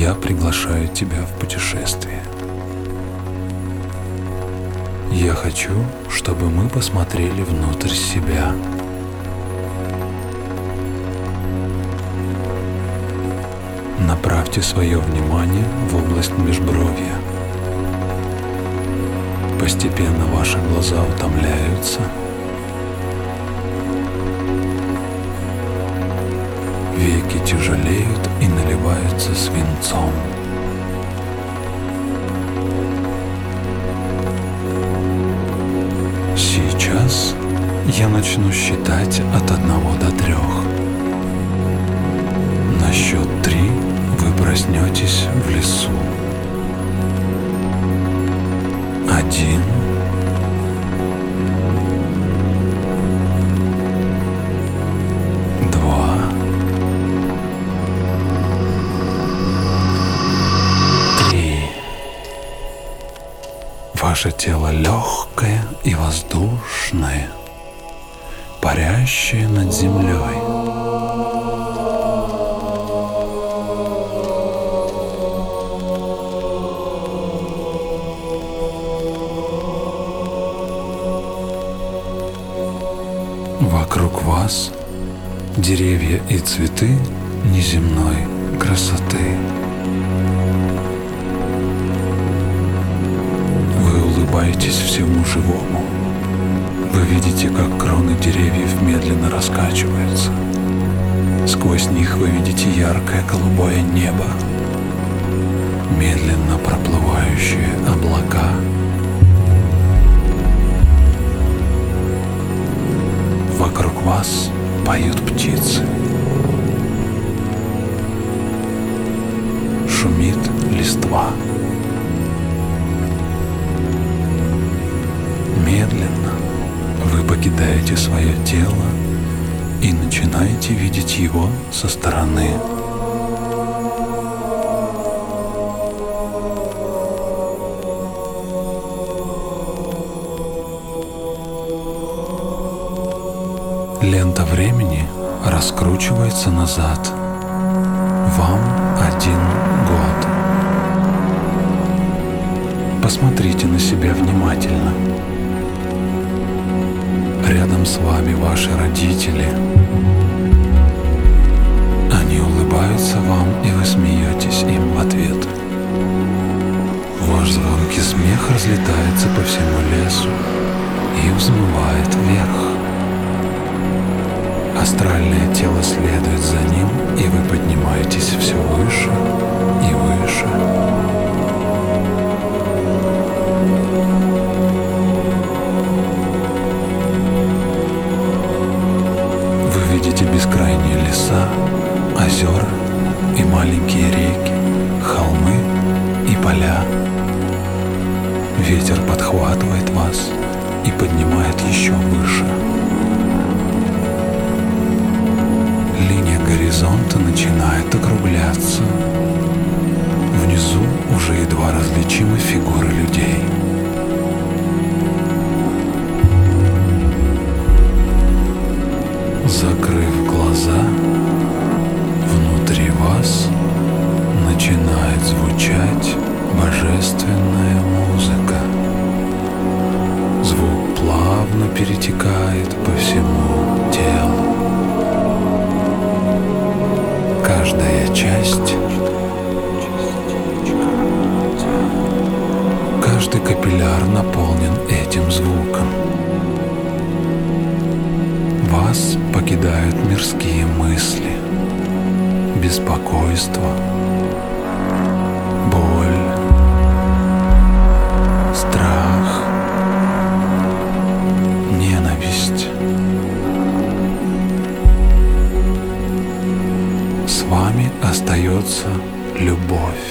я приглашаю тебя в путешествие. Я хочу, чтобы мы посмотрели внутрь себя. Направьте свое внимание в область межбровья. Постепенно ваши глаза утомляются. Веки тяжелеют и наливаются свинцом. Сейчас я начну считать от 1 до 3. На счет 3 вы проснетесь в лесу. 1, 2, 3. Ваше тело легкое и воздушное, парящее над землей. Вокруг вас деревья и цветы неземной красоты. Вы улыбаетесь всему живому. Вы видите, как кроны деревьев медленно раскачиваются. Сквозь них вы видите яркое голубое небо, медленно проплывающие облака. Вокруг вас поют птицы. Шумит листва. Медленно вы покидаете свое тело и начинаете видеть его со стороны. Лента времени раскручивается назад. Вам 1 год. Посмотрите на себя внимательно. Рядом с вами ваши родители. Они улыбаются вам, и вы смеетесь им в ответ. Ваш звонкий смех разлетается по всему лесу и взмывает вверх. Астральное тело следует за ним, и вы поднимаетесь все выше и выше. Вы видите бескрайние леса, озера и маленькие реки, холмы и поля. Ветер подхватывает вас и поднимает еще выше. Линия горизонта начинает округляться. Внизу уже едва различимы фигуры людей. Закрыв глаза, внутри вас начинает звучать божественная музыка. Звук плавно перетекает по всему телу. Каждая часть, каждый капилляр наполнен этим звуком. Вас покидают мирские мысли, беспокойство, боль, страх, ненависть. С вами остается любовь.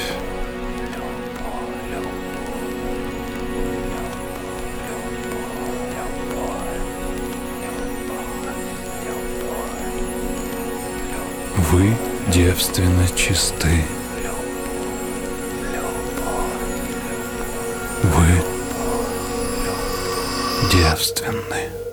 Вы девственно чисты. Вы девственны.